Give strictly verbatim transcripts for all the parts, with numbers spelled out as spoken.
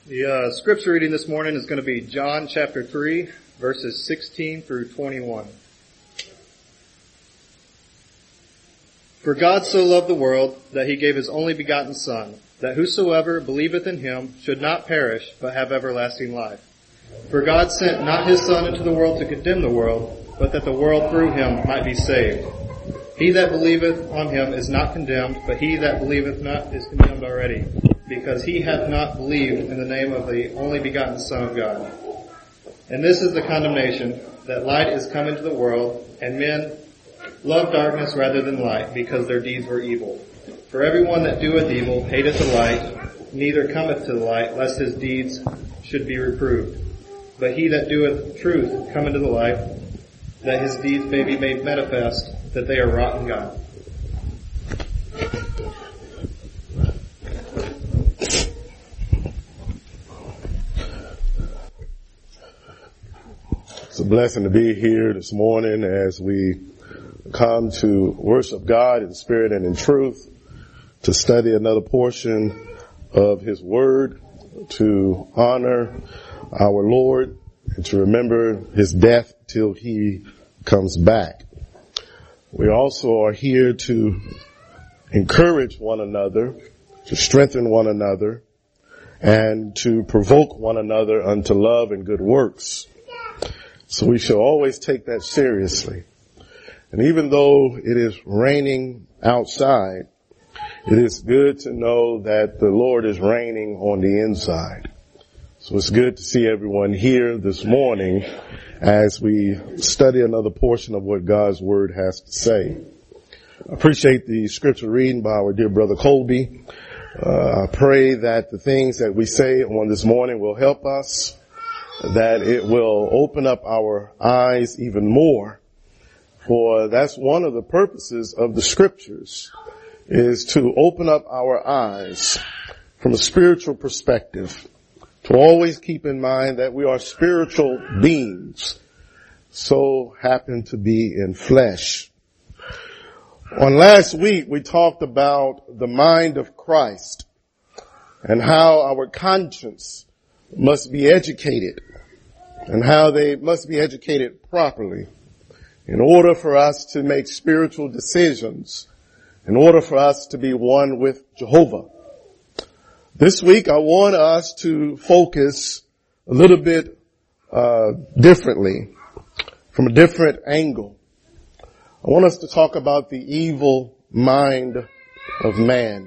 The uh, scripture reading this morning is going to be John chapter three, verses sixteen through twenty-one. For God so loved the world that he gave his only begotten Son, that whosoever believeth in him should not perish, but have everlasting life. For God sent not his Son into the world to condemn the world, but that the world through him might be saved. He that believeth on him is not condemned, but he that believeth not is condemned already, because he hath not believed in the name of the only begotten Son of God. And this is the condemnation, that light is come into the world, and men love darkness rather than light, because their deeds were evil. For everyone that doeth evil hateth the light, neither cometh to the light, lest his deeds should be reproved. But he that doeth truth come into the light, that his deeds may be made manifest, that they are wrought in God. It's a blessing to be here this morning as we come to worship God in spirit and in truth, to study another portion of His Word, to honor our Lord, and to remember His death till He comes back. We also are here to encourage one another, to strengthen one another, and to provoke one another unto love and good works. So we shall always take that seriously. And even though it is raining outside, it is good to know that the Lord is reigning on the inside. So it's good to see everyone here this morning as we study another portion of what God's Word has to say. I appreciate the scripture reading by our dear brother Colby. Uh, I pray that the things that we say on this morning will help us, that it will open up our eyes even more. For that's one of the purposes of the scriptures, is to open up our eyes from a spiritual perspective, to always keep in mind that we are spiritual beings, so happen to be in flesh. On last week, we talked about the mind of Christ and how our conscience must be educated, and how they must be educated properly in order for us to make spiritual decisions, in order for us to be one with Jehovah. This week I want us to focus a little bit uh differently, from a different angle. I want us to talk about the evil mind of man.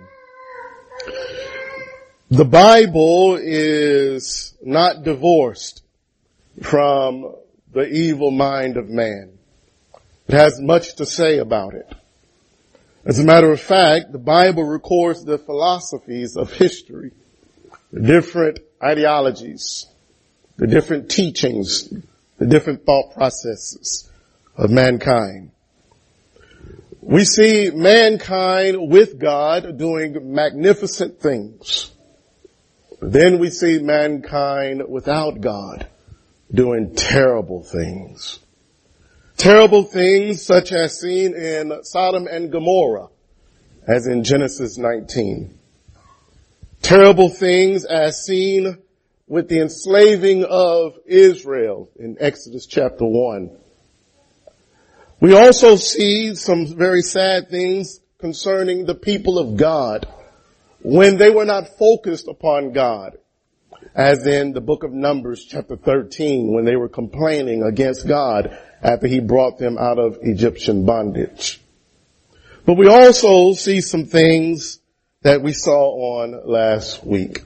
The Bible is not divorced from the evil mind of man. It has much to say about it. As a matter of fact, the Bible records the philosophies of history, the different ideologies, the different teachings, the different thought processes of mankind. We see mankind with God doing magnificent things. But then we see mankind without God doing terrible things. Terrible things such as seen in Sodom and Gomorrah, as in Genesis nineteen. Terrible things as seen with the enslaving of Israel in Exodus chapter one. We also see some very sad things concerning the people of God when they were not focused upon God, as in the book of Numbers chapter thirteen, when they were complaining against God after he brought them out of Egyptian bondage. But we also see some things that we saw on last week.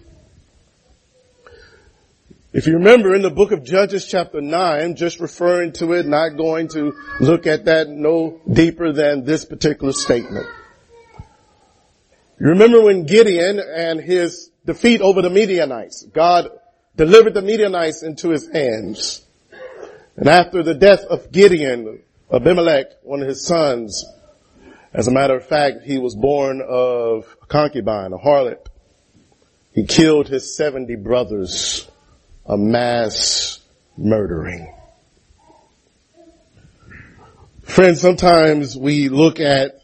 If you remember in the book of Judges chapter nine, just referring to it, not going to look at that no deeper than this particular statement. You remember when Gideon and his defeat over the Midianites, God delivered the Midianites into his hands. And after the death of Gideon, Abimelech, one of his sons, as a matter of fact, he was born of a concubine, a harlot. He killed his seventy brothers, a mass murdering. Friends, sometimes we look at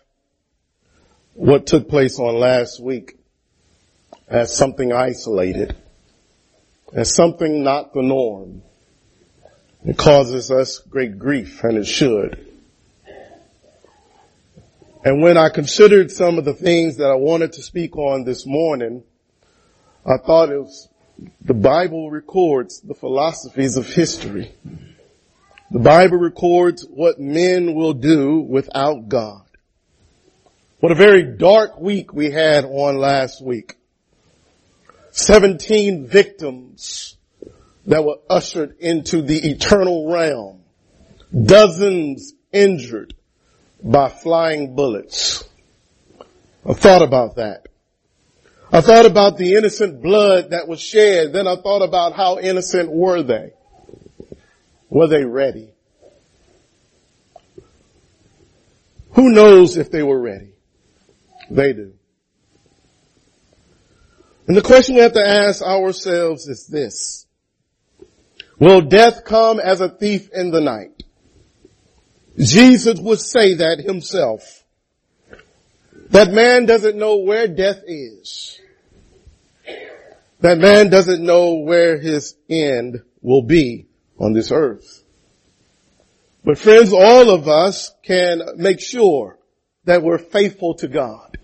what took place on last week as something isolated. as something not the norm. It causes us great grief, and it should. And when I considered some of the things that I wanted to speak on this morning, I thought it was, the Bible records the philosophies of history. The Bible records what men will do without God. What a very dark week we had on last week. Seventeen victims that were ushered into the eternal realm. Dozens injured by flying bullets. I thought about that. I thought about the innocent blood that was shed. Then I thought about how innocent were they? Were they ready? Who knows if they were ready? They do. And the question we have to ask ourselves is this. Will death come as a thief in the night? Jesus would say that himself. That man doesn't know where death is. That man doesn't know where his end will be on this earth. But friends, all of us can make sure that we're faithful to God.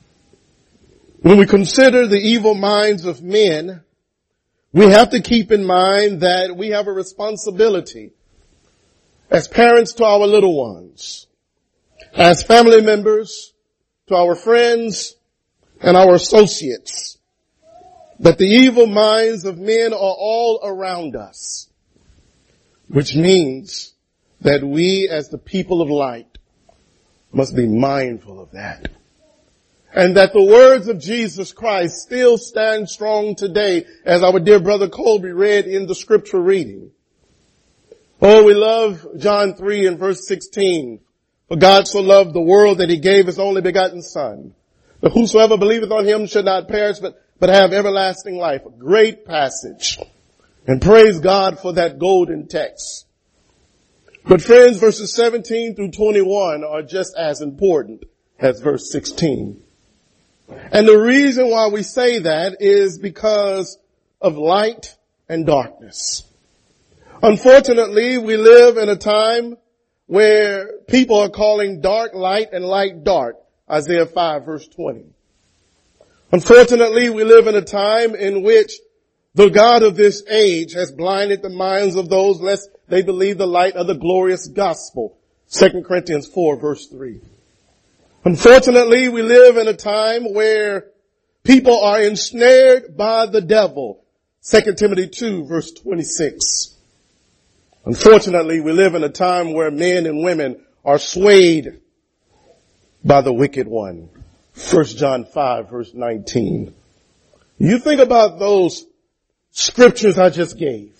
When we consider the evil minds of men, we have to keep in mind that we have a responsibility as parents to our little ones, as family members, to our friends and our associates, that the evil minds of men are all around us, which means that we as the people of light must be mindful of that. And that the words of Jesus Christ still stand strong today, as our dear brother Colby read in the scripture reading. Oh, we love John three and verse sixteen. For God so loved the world that he gave his only begotten Son, that whosoever believeth on him should not perish, but, but have everlasting life. A great passage. And praise God for that golden text. But friends, verses seventeen through twenty-one are just as important as verse sixteen. And the reason why we say that is because of light and darkness. Unfortunately, we live in a time where people are calling dark light and light dark. Isaiah five verse twenty. Unfortunately, we live in a time in which the God of this age has blinded the minds of those lest they believe the light of the glorious gospel. Second Corinthians four verse three. Unfortunately, we live in a time where people are ensnared by the devil. Second Timothy two verse twenty-six. Unfortunately, we live in a time where men and women are swayed by the wicked one. First John five verse nineteen. You think about those scriptures I just gave.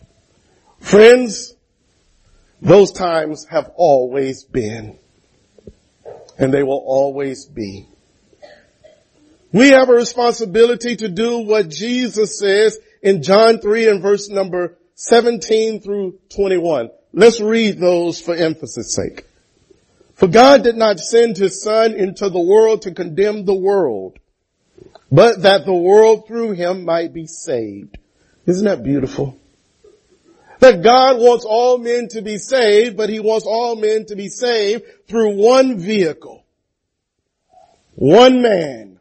Friends, those times have always been, and they will always be. We have a responsibility to do what Jesus says in John three and verse number seventeen through twenty-one. Let's read those for emphasis' sake. For God did not send his Son into the world to condemn the world, but that the world through him might be saved. Isn't that beautiful? That God wants all men to be saved, but he wants all men to be saved through one vehicle. One man.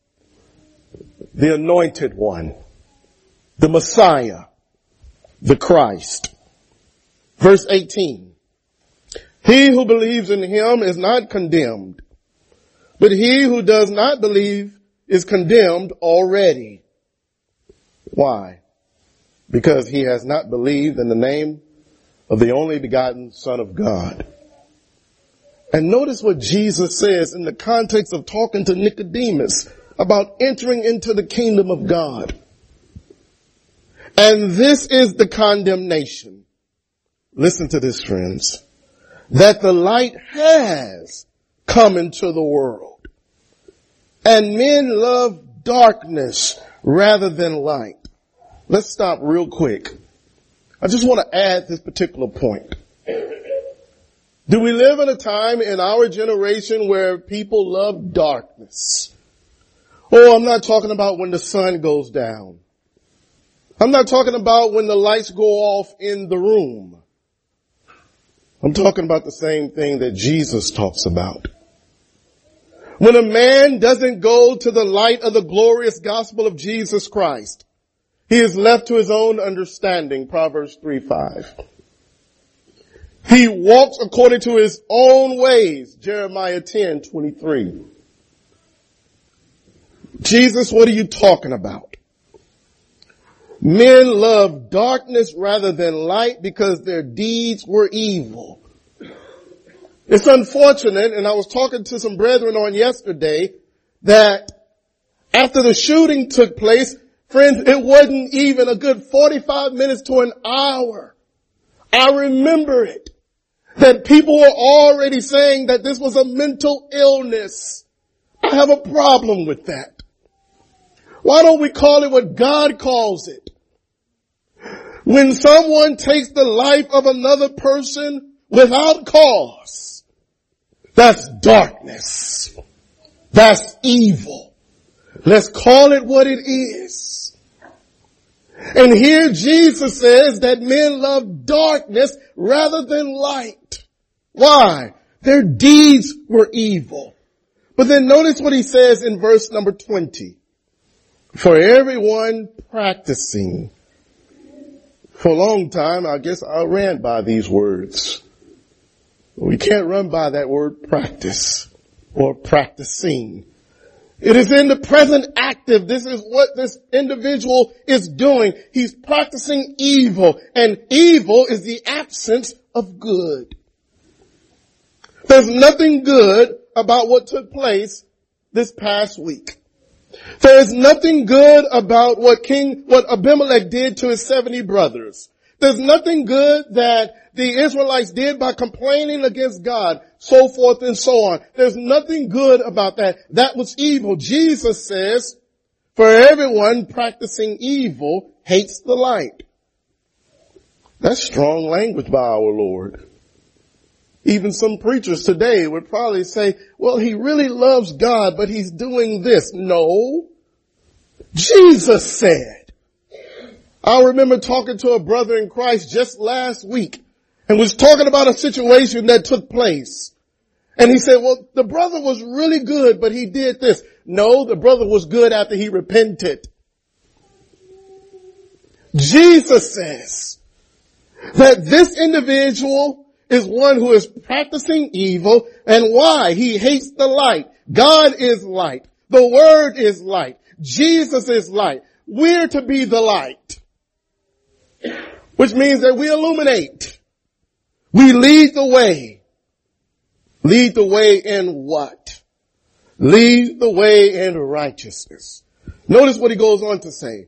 The anointed one. The Messiah. The Christ. Verse eighteen. He who believes in him is not condemned, but he who does not believe is condemned already. Why? Because he has not believed in the name of the only begotten Son of God. And notice what Jesus says in the context of talking to Nicodemus about entering into the kingdom of God. And this is the condemnation. Listen to this, friends. That the light has come into the world, and men love darkness rather than light. Let's stop real quick. I just want to add this particular point. Do we live in a time in our generation where people love darkness? Oh, I'm not talking about when the sun goes down. I'm not talking about when the lights go off in the room. I'm talking about the same thing that Jesus talks about. When a man doesn't go to the light of the glorious gospel of Jesus Christ, he is left to his own understanding, Proverbs three five. He walks according to his own ways, Jeremiah ten twenty-three. Jesus, what are you talking about? Men love darkness rather than light because their deeds were evil. It's unfortunate, and I was talking to some brethren on yesterday, that after the shooting took place, friends, it wasn't even a good forty-five minutes to an hour. I remember it. That people were already saying that this was a mental illness. I have a problem with that. Why don't we call it what God calls it? When someone takes the life of another person without cause, that's darkness. That's evil. Let's call it what it is. And here Jesus says that men love darkness rather than light. Why? Their deeds were evil. But then notice what he says in verse number twenty. For everyone practicing. For a long time, I guess I ran by these words. We can't run by that word practice or practicing. It is in the present active. This is what this individual is doing. He's practicing evil, and evil is the absence of good. There's nothing good about what took place this past week. There is nothing good about what King, what Abimelech did to his seventy brothers. There's nothing good that the Israelites did by complaining against God, so forth and so on. There's nothing good about that. That was evil. Jesus says, for everyone practicing evil hates the light. That's strong language by our Lord. Even some preachers today would probably say, well, he really loves God, but he's doing this. No. Jesus said. I remember talking to a brother in Christ just last week and was talking about a situation that took place. And he said, well, the brother was really good, but he did this. No, the brother was good after he repented. Jesus says that this individual is one who is practicing evil. And why? He hates the light. God is light. The Word is light. Jesus is light. We're to be the light, which means that we illuminate. We lead the way. Lead the way in what? Lead the way in righteousness. Notice what he goes on to say.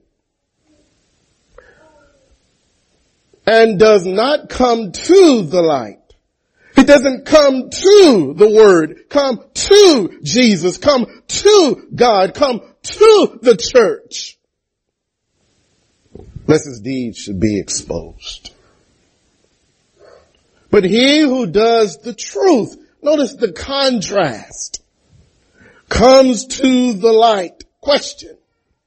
And does not come to the light. It doesn't come to the Word, come to Jesus, come to God, come to the church. Lest his deeds should be exposed. But he who does the truth, notice the contrast, comes to the light. Question.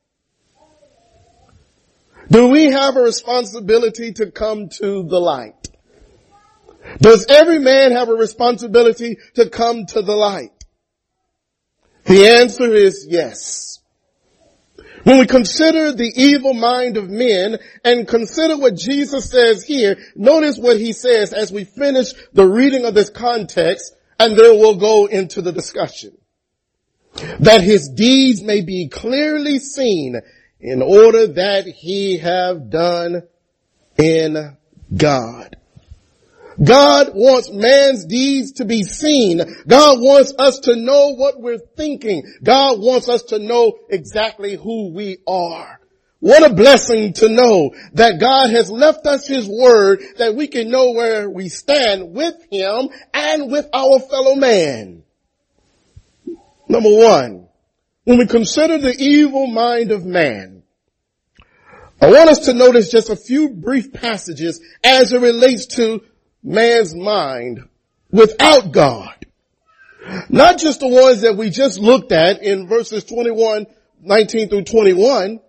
Do we have a responsibility to come to the light? Does every man have a responsibility to come to the light? The answer is yes. When we consider the evil mind of men and consider what Jesus says here, notice what he says as we finish the reading of this context, and then we'll go into the discussion. That his deeds may be clearly seen in order that he have done in God. God wants man's deeds to be seen. God wants us to know what we're thinking. God wants us to know exactly who we are. What a blessing to know that God has left us his word that we can know where we stand with him and with our fellow man. Number one, when we consider the evil mind of man, I want us to notice just a few brief passages as it relates to man's mind without God. Not just the ones that we just looked at in verses twenty-one, nineteen through twenty-one,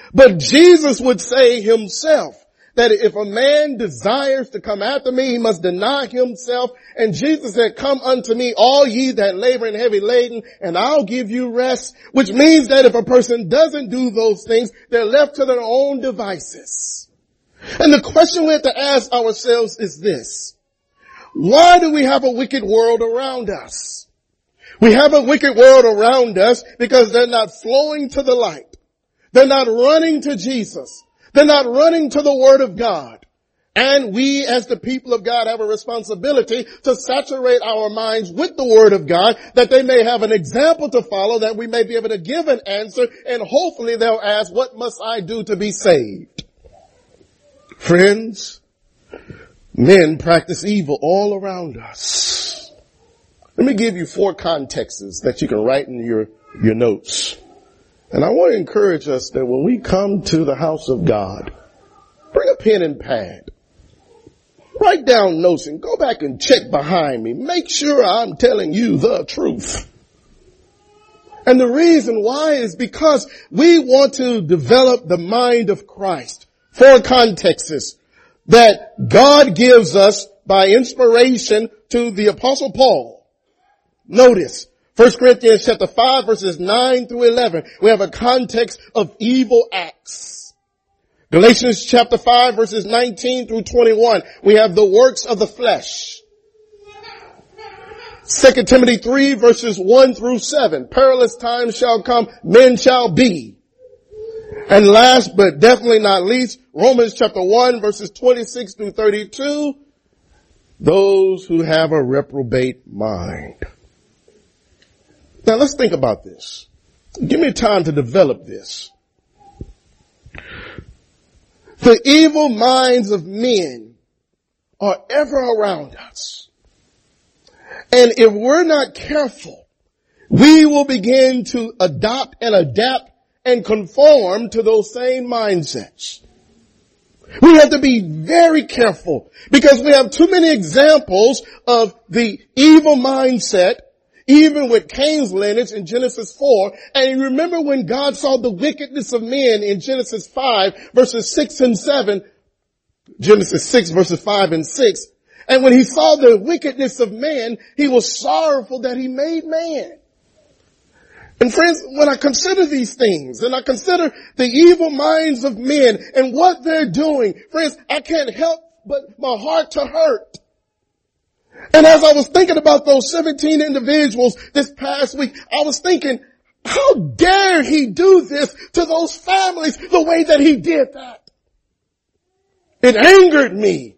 But Jesus would say himself that if a man desires to come after me, he must deny himself. And Jesus said, come unto me, all ye that labor and heavy laden, and I'll give you rest. Which means that if a person doesn't do those things, they're left to their own devices. And the question we have to ask ourselves is this: why do we have a wicked world around us? We have a wicked world around us because they're not flowing to the light. They're not running to Jesus. They're not running to the Word of God. And we as the people of God have a responsibility to saturate our minds with the Word of God, that they may have an example to follow, that we may be able to give an answer, and hopefully they'll ask, what must I do to be saved? Friends, men practice evil all around us. Let me give you four contexts that you can write in your, your notes. And I want to encourage us that when we come to the house of God, bring a pen and pad. Write down notes and go back and check behind me. Make sure I'm telling you the truth. And the reason why is because we want to develop the mind of Christ. Four contexts that God gives us by inspiration to the Apostle Paul. Notice, First Corinthians chapter five verses nine through eleven. We have a context of evil acts. Galatians chapter five verses nineteen through twenty-one. We have the works of the flesh. Second Timothy three verses one through seven. Perilous times shall come, men shall be. And last but definitely not least, Romans chapter one verses twenty-six through thirty-two. Those who have a reprobate mind. Now let's think about this. Give me time to develop this. The evil minds of men are ever around us. And if we're not careful, we will begin to adopt and adapt and conform to those same mindsets. We have to be very careful because we have too many examples of the evil mindset, even with Cain's lineage in Genesis four. And you remember when God saw the wickedness of men in Genesis five verses six and seven, Genesis six verses five and six. And when he saw the wickedness of man, he was sorrowful that he made man. And friends, when I consider these things and I consider the evil minds of men and what they're doing, friends, I can't help but my heart to hurt. And as I was thinking about those seventeen individuals this past week, I was thinking, how dare he do this to those families the way that he did that? It angered me.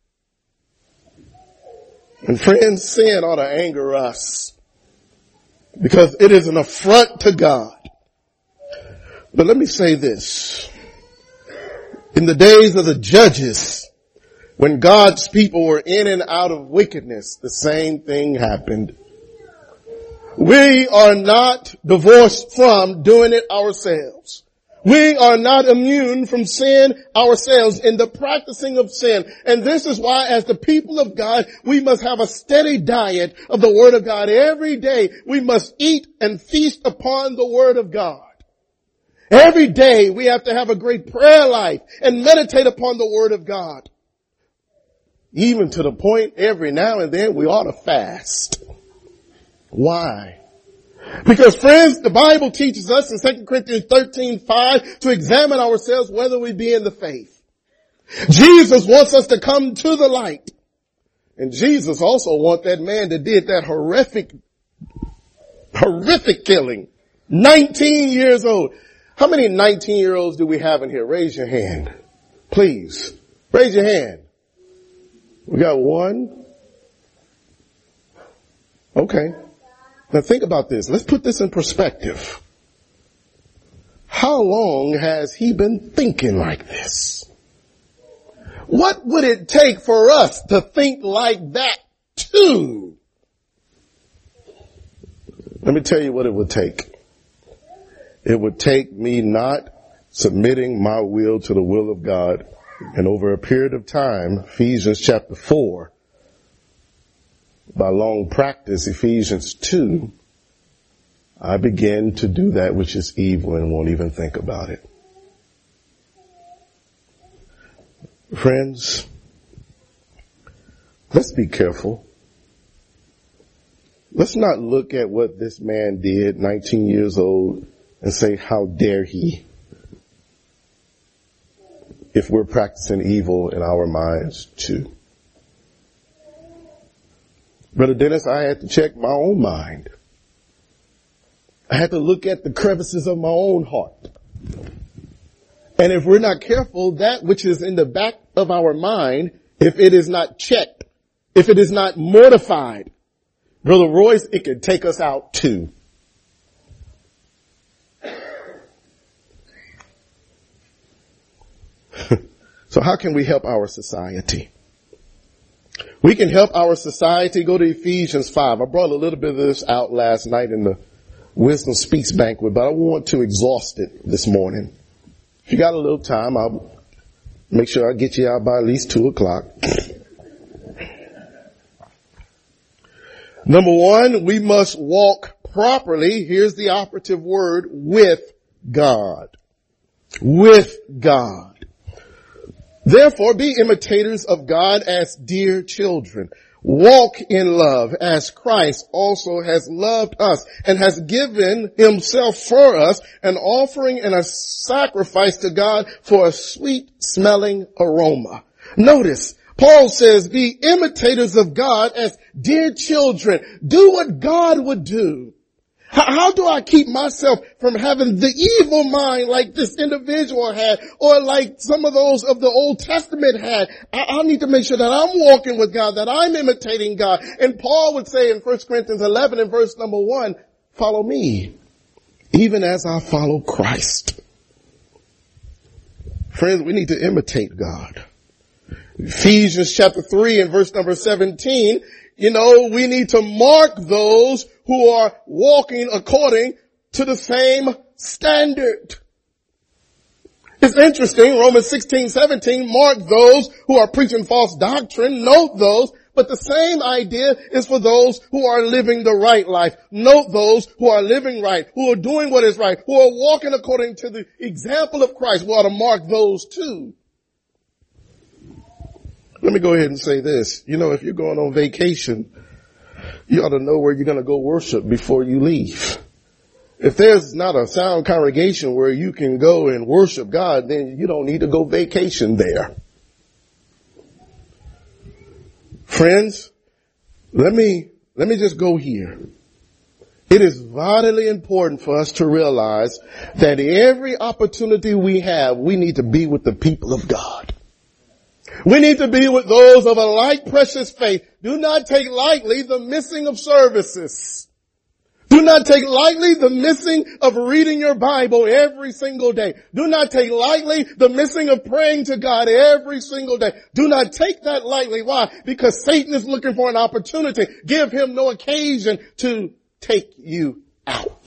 And friends, sin ought to anger us because it is an affront to God. But let me say this. In the days of the judges, when God's people were in and out of wickedness, the same thing happened. We are not divorced from doing it ourselves. We are not immune from sin ourselves in the practicing of sin. And this is why as the people of God, we must have a steady diet of the Word of God every day. We must eat and feast upon the Word of God. Every day we have to have a great prayer life and meditate upon the Word of God. Even to the point every now and then we ought to fast. Why? Because friends, the Bible teaches us in Second Corinthians thirteen five to examine ourselves whether we be in the faith. Jesus wants us to come to the light. And Jesus also wants that man that did that horrific, horrific killing. nineteen years old. How many nineteen year olds do we have in here? Raise your hand. Please. Raise your hand. We got one. Okay. Now think about this. Let's put this in perspective. How long has he been thinking like this? What would it take for us to think like that too? Let me tell you what it would take. It would take me not submitting my will to the will of God. And over a period of time, Ephesians chapter four, by long practice, Ephesians two, I began to do that which is evil and won't even think about it. Friends, let's be careful. Let's not look at what this man did, nineteen years old, and say, how dare he? If we're practicing evil in our minds too. Brother Dennis, I had to check my own mind. I had to look at the crevices of my own heart. And if we're not careful, that which is in the back of our mind, if it is not checked, if it is not mortified, Brother Royce, it could take us out too. So how can we help our society? We can help our society. Go to Ephesians five. I brought a little bit of this out last night in the Wisdom Speaks banquet, but I want to exhaust it this morning. If you got a little time, I'll make sure I get you out by at least two o'clock. Number one, we must walk properly. Here's the operative word, with God. With God. Therefore, be imitators of God as dear children. Walk in love as Christ also has loved us and has given himself for us, an offering and a sacrifice to God for a sweet smelling aroma. Notice, Paul says, be imitators of God as dear children. Do what God would do. How, how do I keep myself from having the evil mind like this individual had, or like some of those of the Old Testament had? I, I need to make sure that I'm walking with God, that I'm imitating God. And Paul would say in First Corinthians eleven and verse number one, follow me, even as I follow Christ. Friends, we need to imitate God. Ephesians chapter three and verse number seventeen, you know, we need to mark those who are walking according to the same standard. It's interesting, Romans sixteen, seventeen, mark those who are preaching false doctrine, note those, but the same idea is for those who are living the right life. Note those who are living right, who are doing what is right, who are walking according to the example of Christ. We ought to mark those too. Let me go ahead and say this. You know, if you're going on vacation, you ought to know where you're going to go worship before you leave. If there's not a sound congregation where you can go and worship God, then you don't need to go vacation there. Friends, let me, let me just go here. It is vitally important for us to realize that every opportunity we have, we need to be with the people of God. We need to be with those of a like precious faith. Do not take lightly the missing of services. Do not take lightly the missing of reading your Bible every single day. Do not take lightly the missing of praying to God every single day. Do not take that lightly. Why? Because Satan is looking for an opportunity. Give him no occasion to take you out.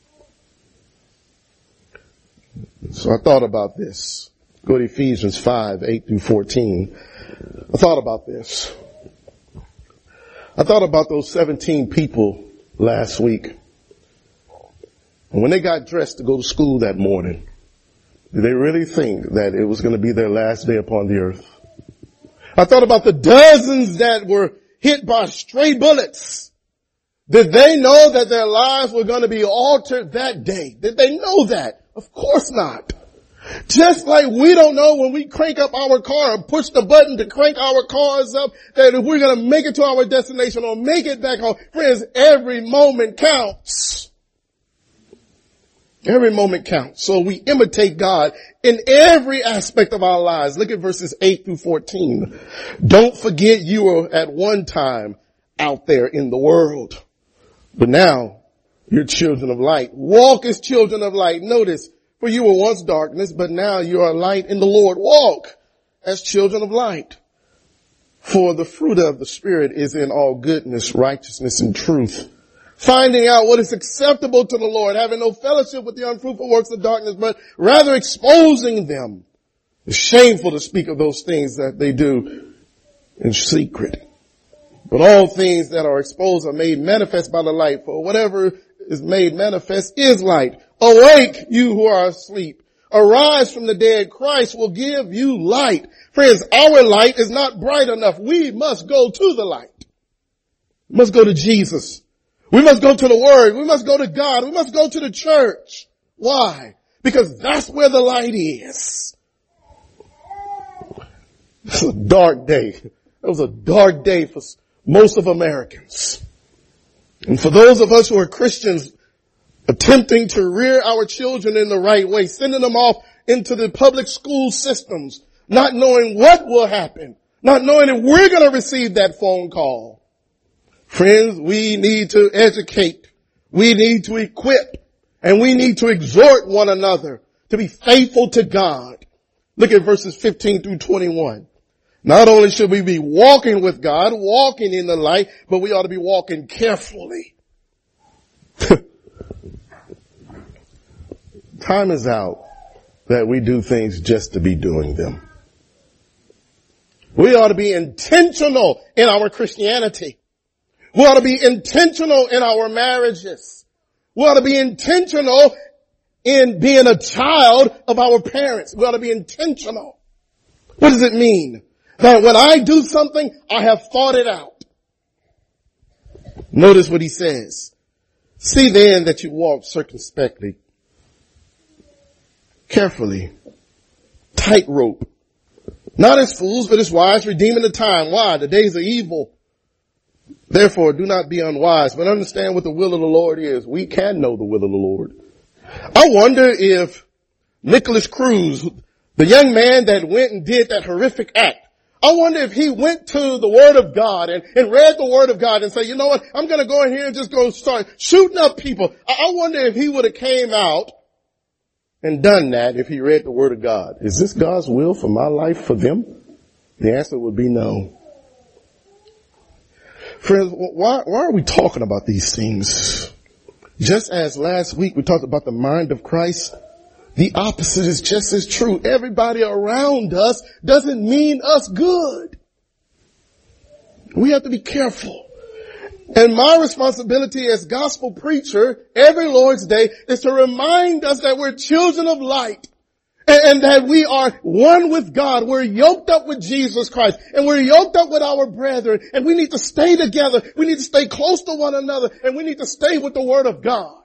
So I thought about this. Go to Ephesians five, eight through fourteen. I thought about this. I thought about those seventeen people last week. And when they got dressed to go to school that morning, did they really think that it was going to be their last day upon the earth? I thought about the dozens that were hit by stray bullets. Did they know that their lives were going to be altered that day? Did they know that? Of course not. Just like we don't know when we crank up our car and push the button to crank our cars up that if we're going to make it to our destination or make it back home. Friends, every moment counts. Every moment counts. So we imitate God in every aspect of our lives. Look at verses eight through fourteen. Don't forget you were at one time out there in the world, but now you're children of light. Walk as children of light. Notice, for you were once darkness, but now you are light in the Lord. Walk as children of light. For the fruit of the Spirit is in all goodness, righteousness, and truth. Finding out what is acceptable to the Lord, having no fellowship with the unfruitful works of darkness, but rather exposing them. It's shameful to speak of those things that they do in secret. But all things that are exposed are made manifest by the light. For whatever is made manifest is light. Awake, you who are asleep. arise from the dead, Christ will give you light. Friends, our light is not bright enough. We must go to the light. We must go to Jesus. We must go to the Word. We must go to God. We must go to the church. Why? Because that's where the light is. It's a dark day. It was a dark day for most of Americans. And for those of us who are Christians, attempting to rear our children in the right way, sending them off into the public school systems, not knowing what will happen, not knowing if we're going to receive that phone call. Friends, we need to educate, we need to equip, and we need to exhort one another to be faithful to God. Look at verses fifteen through twenty-one. Not only should we be walking with God, walking in the light, but we ought to be walking carefully. Time is out that we do things just to be doing them. We ought to be intentional in our Christianity. We ought to be intentional in our marriages. We ought to be intentional in being a child of our parents. We ought to be intentional. What does it mean? That when I do something, I have thought it out. Notice what he says. See then that you walk circumspectly, carefully, tightrope, not as fools, but as wise, redeeming the time. Why? The days are evil. Therefore, do not be unwise, but understand what the will of the Lord is. We can know the will of the Lord. I wonder if Nicholas Cruz, the young man that went and did that horrific act, I wonder if he went to the Word of God and, and read the Word of God and say, you know what, I'm going to go in here and just go start shooting up people. I, I wonder if he would have came out and done that if he read the Word of God. Is this God's will for my life for them? The answer would be no. Friends, why, why are we talking about these things? Just as last week we talked about the mind of Christ, the opposite is just as true. Everybody around us doesn't mean us good. We have to be careful. And my responsibility as gospel preacher every Lord's Day is to remind us that we're children of light and, and that we are one with God. We're yoked up with Jesus Christ and we're yoked up with our brethren, and we need to stay together. We need to stay close to one another, and we need to stay with the Word of God.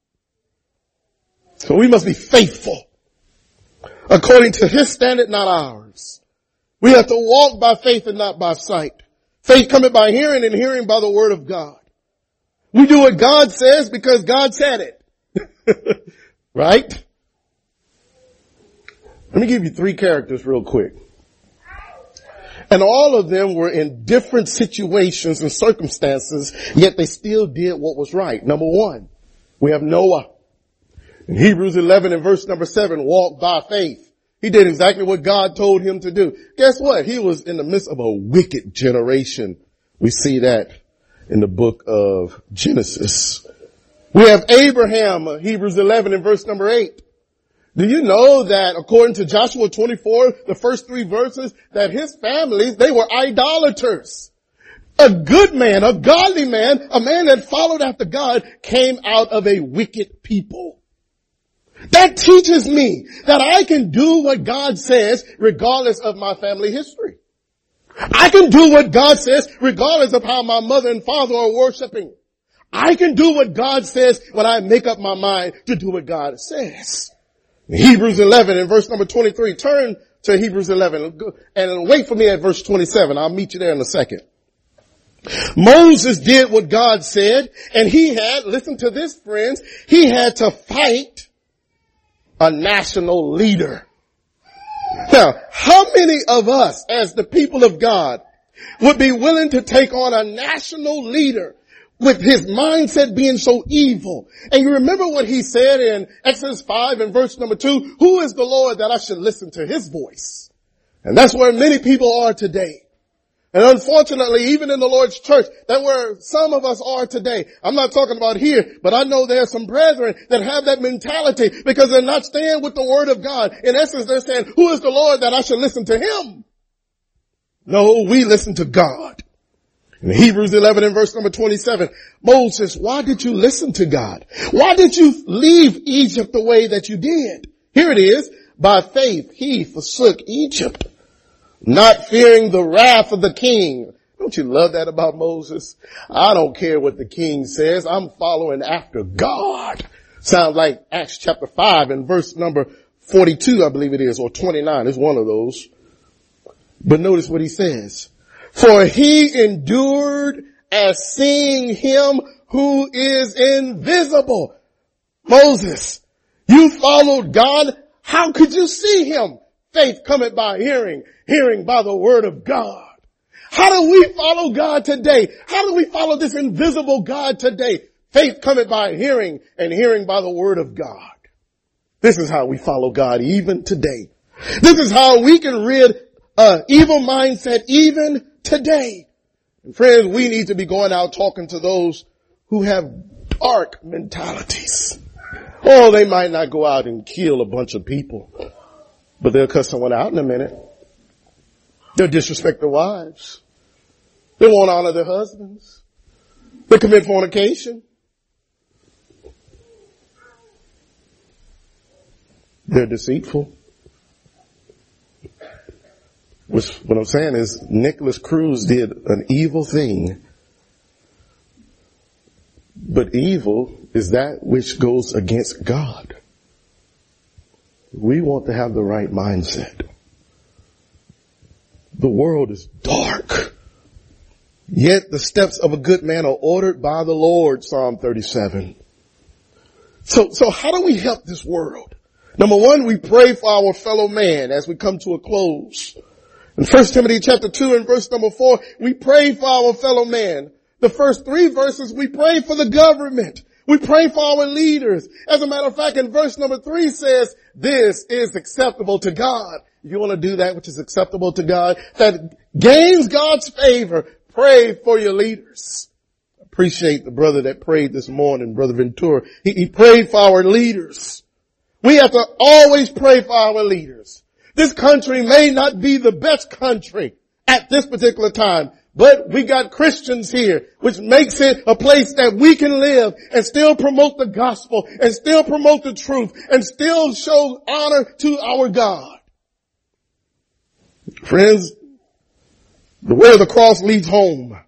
So we must be faithful according to His standard, not ours. We have to walk by faith and not by sight. Faith cometh by hearing, and hearing by the Word of God. We do what God says because God said it. Right? Let me give you three characters real quick. And all of them were in different situations and circumstances, yet they still did what was right. Number one, we have Noah. In Hebrews eleven and verse number seven, walk by faith. He did exactly what God told him to do. Guess what? He was in the midst of a wicked generation. We see that in the book of Genesis. We have Abraham, uh, Hebrews eleven and verse number eight. Do you know that according to Joshua twenty-four, the first three verses, that his family, they were idolaters? A good man, a godly man, a man that followed after God, came out of a wicked people. That teaches me that I can do what God says regardless of my family history. I can do what God says regardless of how my mother and father are worshiping. I can do what God says when I make up my mind to do what God says. Hebrews eleven and verse number twenty-three. Turn to Hebrews eleven and wait for me at verse twenty-seven. I'll meet you there in a second. Moses did what God said, and he had, listen to this friends, he had to fight a national leader. Now, how many of us as the people of God would be willing to take on a national leader with his mindset being so evil? And you remember what he said in Exodus five and verse number two, who is the Lord that I should listen to his voice? And that's where many people are today. And unfortunately, even in the Lord's church, that's where some of us are today. I'm not talking about here, but I know there are some brethren that have that mentality because they're not staying with the Word of God. In essence, they're saying, who is the Lord that I should listen to him? No, we listen to God. In Hebrews eleven and verse number twenty-seven, Moses, why did you listen to God? Why did you leave Egypt the way that you did? Here it is. by faith he forsook Egypt, not fearing the wrath of the king. Don't you love that about Moses? I don't care what the king says. I'm following after God. Sounds like Acts chapter five and verse number forty-two, I believe it is, or twenty-nine. It's one of those. But notice what he says. For he endured as seeing him who is invisible. Moses, you followed God. How could you see him? Faith cometh by hearing, hearing by the word of God. How do we follow God today? How do we follow this invisible God today? Faith cometh by hearing, and hearing by the word of God. This is how we follow God even today. This is how we can rid uh evil mindset even today. And friends, we need to be going out talking to those who have dark mentalities. Oh, they might not go out and kill a bunch of people, but they'll cut someone out in a minute. They'll disrespect their wives. They won't honor their husbands. They commit fornication. They're deceitful. Which, what I'm saying is, Nicholas Cruz did an evil thing. But evil is that which goes against God. We want to have the right mindset. The world is dark. Yet the steps of a good man are ordered by the Lord, Psalm thirty-seven. So, so how do we help this world? Number one, we pray for our fellow man as we come to a close. In First Timothy chapter two and verse number four, we pray for our fellow man. The first three verses, we pray for the government. We pray for our leaders. As a matter of fact, in verse number three says, this is acceptable to God. If you want to do that which is acceptable to God, that gains God's favor, pray for your leaders. Appreciate the brother that prayed this morning, Brother Ventura. He, he prayed for our leaders. We have to always pray for our leaders. This country may not be the best country at this particular time, but we got Christians here, which makes it a place that we can live and still promote the gospel and still promote the truth and still show honor to our God. Friends, the way of the cross leads home.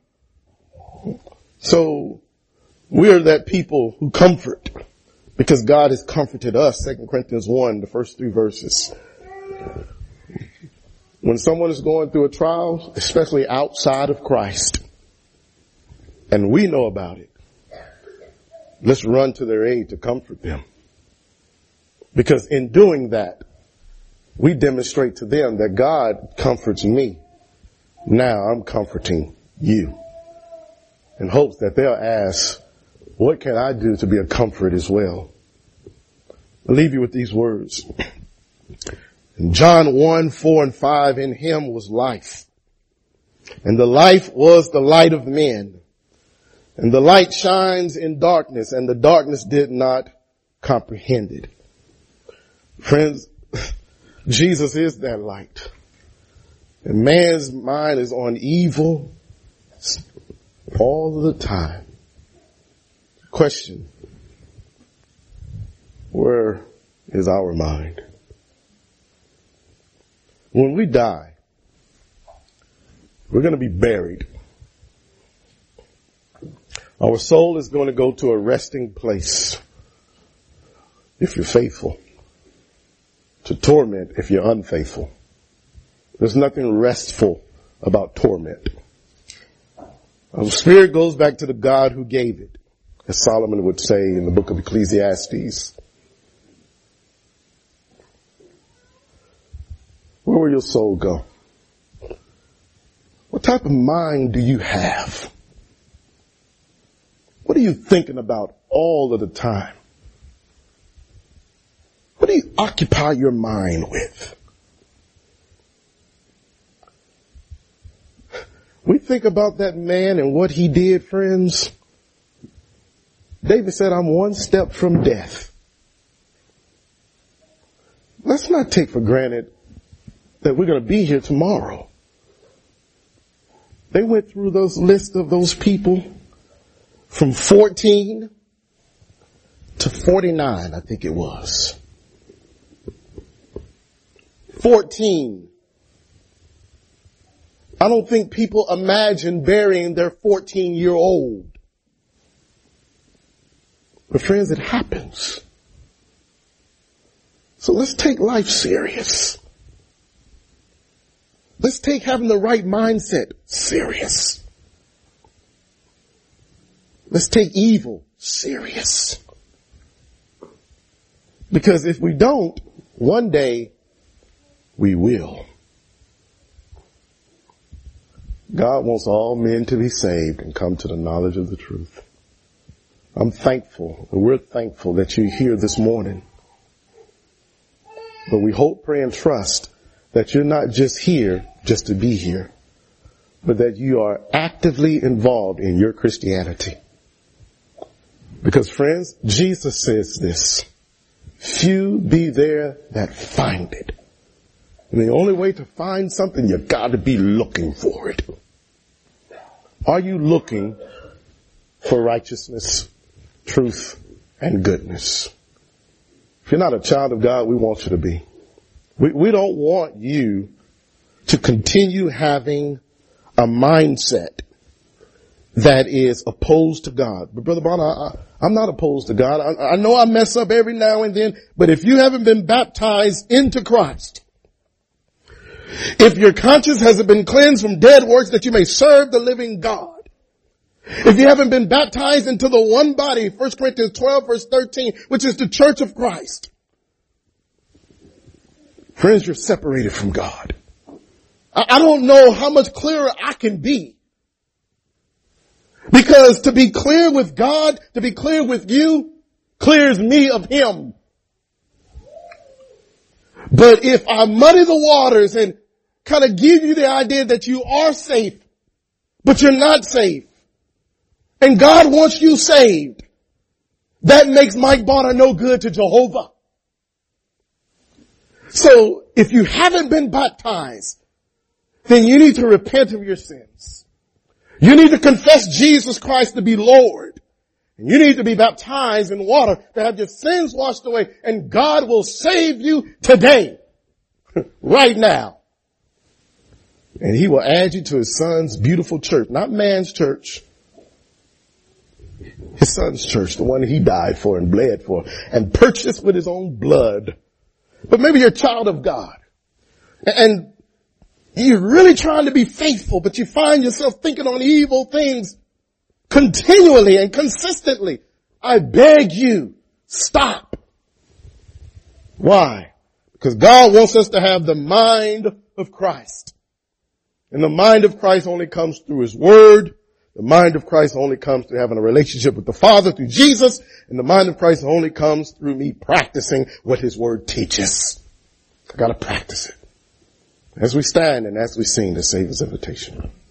So we are that people who comfort because God has comforted us. Second Corinthians one, the first three verses. When someone is going through a trial, especially outside of Christ, and we know about it, let's run to their aid to comfort them. Because in doing that, we demonstrate to them that God comforts me. Now I'm comforting you. In hopes that they'll ask, what can I do to be a comfort as well? I'll leave you with these words. In John one, four and five, in him was life. And the life was the light of men. And the light shines in darkness, and the darkness did not comprehend it. Friends, Jesus is that light. And man's mind is on evil all the time. Question: where is our mind? When we die, we're going to be buried. Our soul is going to go to a resting place if you're faithful, to torment if you're unfaithful. There's nothing restful about torment. Our spirit goes back to the God who gave it, as Solomon would say in the book of Ecclesiastes. Where will your soul go? What type of mind do you have? What are you thinking about all of the time? What do you occupy your mind with? We think about that man and what he did, friends. David said, I'm one step from death. Let's not take for granted that we're going to be here tomorrow. They went through those lists of those people from fourteen to forty-nine, I think it was. fourteen. I don't think people imagine burying their fourteen-year-old. But friends, it happens. So let's take life serious. Let's take having the right mindset serious. Let's take evil serious. Because if we don't, one day we will. God wants all men to be saved and come to the knowledge of the truth. I'm thankful, and we're thankful that you're here this morning. But we hope, pray, and trust that you're not just here just to be here, but that you are actively involved in your Christianity. Because friends, Jesus says this, few be there that find it. And the only way to find something, you got to be looking for it. Are you looking for righteousness, truth, and goodness? If you're not a child of God, we want you to be. We, we don't want you to continue having a mindset that is opposed to God. But Brother Bonner, I, I, I'm not opposed to God. I, I know I mess up every now and then, but if you haven't been baptized into Christ, if your conscience hasn't been cleansed from dead works that you may serve the living God, if you haven't been baptized into the one body, First Corinthians twelve verse thirteen, which is the church of Christ, friends, you're separated from God. I, I don't know how much clearer I can be. Because to be clear with God, to be clear with you, clears me of Him. But if I muddy the waters and kind of give you the idea that you are safe, but you're not safe, and God wants you saved, that makes Mike Bonner no good to Jehovah. So if you haven't been baptized, then you need to repent of your sins. You need to confess Jesus Christ to be Lord. And you need to be baptized in water to have your sins washed away. And God will save you today. Right now. And He will add you to His Son's beautiful church. Not man's church. His Son's church. The one that He died for and bled for. And purchased with His own blood. But maybe you're a child of God. And you're really trying to be faithful, but you find yourself thinking on evil things continually and consistently. I beg you, stop. Why? Because God wants us to have the mind of Christ. And the mind of Christ only comes through His Word. The mind of Christ only comes through having a relationship with the Father through Jesus. And the mind of Christ only comes through me practicing what His Word teaches. I gotta practice it. As we stand and as we sing the Savior's invitation.